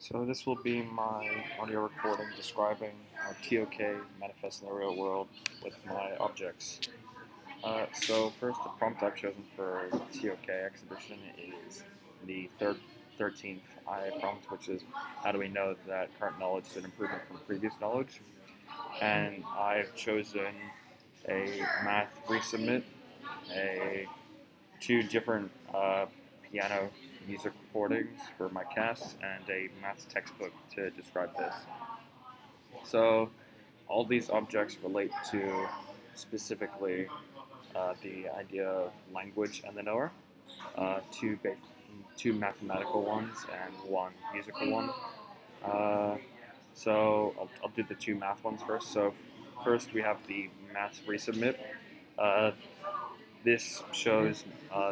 So this will be my audio recording describing how TOK manifests in the real world with my objects. So first, the prompt I've chosen for TOK exhibition is the 13th I prompt, which is how do we know that current knowledge is an improvement from previous knowledge? And I've chosen a math resubmit, two different piano music recordings for my cast, and a math textbook to describe this. So all these objects relate to specifically the idea of language and the knower, two mathematical ones and one musical one. So I'll do the two math ones first. So first we have the math resubmit. Uh, this shows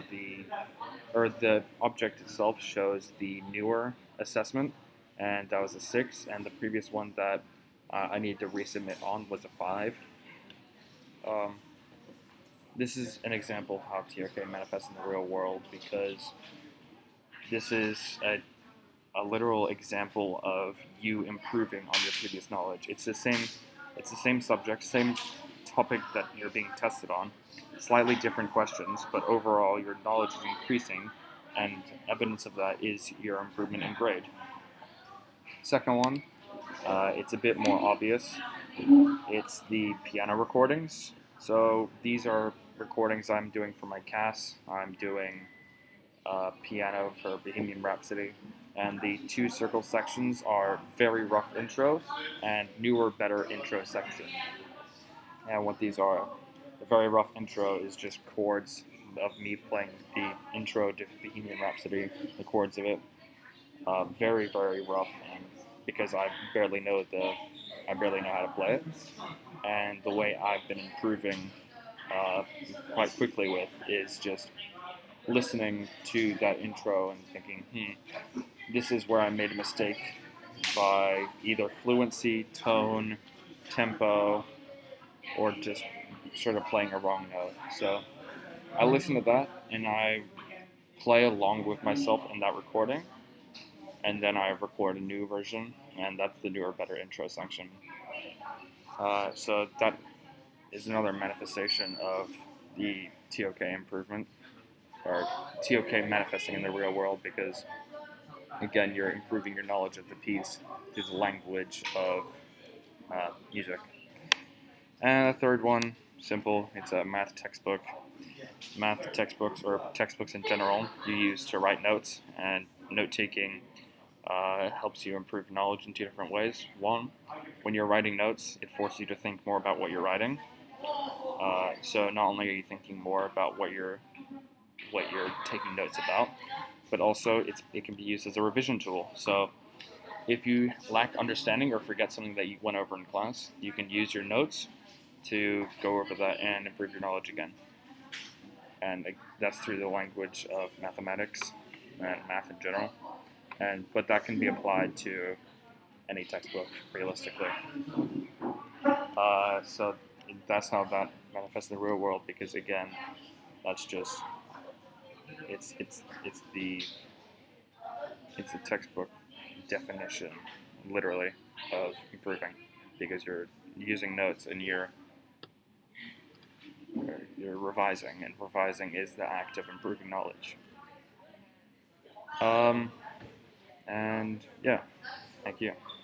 the object itself shows the newer assessment, and that was a 6, and the previous one that I needed to resubmit on was a 5. Um, this is an example of how TOK manifests in the real world because this is a literal example of you improving on your previous knowledge. It's the same subject, same topic that you're being tested on, slightly different questions, but overall your knowledge is increasing, and evidence of that is your improvement in grade. Second one, it's a bit more obvious. It's the piano recordings. So these are recordings I'm doing for my cast. I'm doing piano for Bohemian Rhapsody. And the two circle sections are very rough intro and newer, better intro section. And what these are, the very rough intro is just chords of me playing the intro to Bohemian Rhapsody, the chords of it. Very, very rough, and because I barely know how to play it. And the way I've been improving quite quickly with is just listening to that intro and thinking, this is where I made a mistake by either fluency, tone, tempo, or just sort of playing a wrong note. So I listen to that and I play along with myself in that recording, and then I record a new version, and that's the newer, better intro section. So that is another manifestation of the TOK improvement, or TOK manifesting in the real world, because again, you're improving your knowledge of the piece through the language of music. And the third one, simple, it's a math textbook. Math textbooks, or textbooks in general, you use to write notes, and note taking helps you improve knowledge in two different ways. One, when you're writing notes, it forces you to think more about what you're writing. So not only are you thinking more about what you're taking notes about, but also it can be used as a revision tool. So if you lack understanding or forget something that you went over in class, you can use your notes to go over that and improve your knowledge again. And that's through the language of mathematics and math in general. But that can be applied to any textbook, realistically. So that's how that manifests in the real world, because again, that's just it's the textbook definition, literally, of improving, because you're using notes and you're revising, and revising is the act of improving knowledge. And yeah, thank you.